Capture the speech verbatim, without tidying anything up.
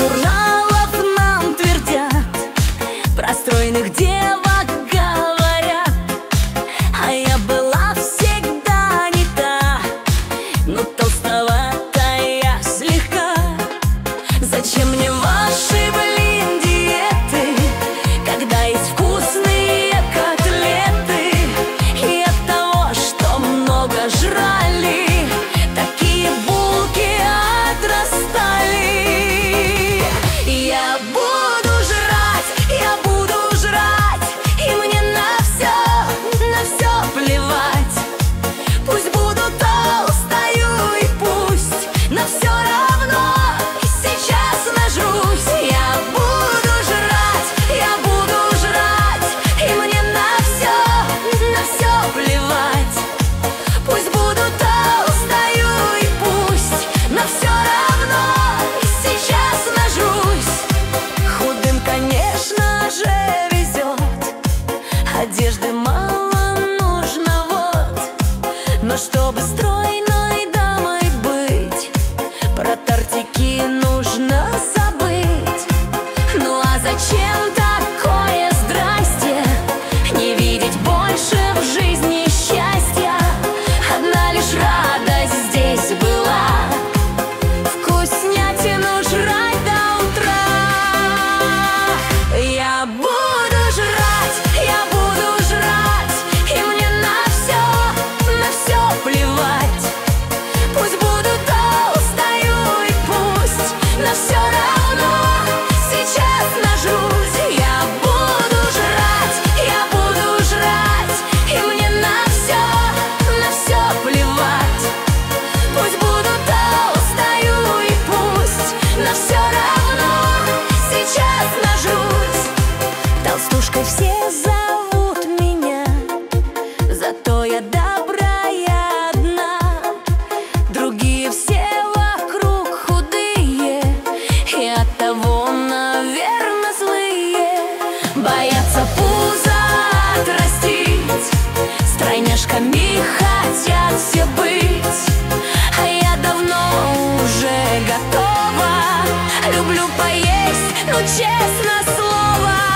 журналов нам твердят, про стройных девок говорят, а я была всегда не та, но толстоватая слегка. Зачем мне ваши, блин, диеты, когда есть вкусные котлеты? И от того, что много жрали, такие булки отрастали. Я буду жрать, я буду жрать, и мне на все, на все плевать. Пусть буду толстою и пусть, но все равно сейчас нажрусь. Я буду жрать, я буду жрать, и мне на все, на все плевать. Пусть буду толстою и пусть, но все равно сейчас нажрусь. Худым, конечно же, везет, одежды мало нужно, вот. Но чтобы стройной дамой быть, про тортики нужно забыть. Ну а зачем такое здрасте? Не видеть больше в жизни счастья. Одна лишь радость здесь была, вкуснятину жрать до утра. Я буду жрать, я буду жрать, и мне на все, на все плевать. Пусть буду толстою и пусть, но все равно сейчас нажрусь. Я буду жрать, я буду жрать, и мне на все, на все плевать. Пусть буду толстою и пусть, но все равно сейчас нажрусь. Толстушкой все зовут меня, зато я добрая одна. Другие все вокруг худые и оттого, наверно, злые. Боятся пузо отрастить, стройняшками хотят все быть. А я давно уже готова, люблю поесть, ну честно слово.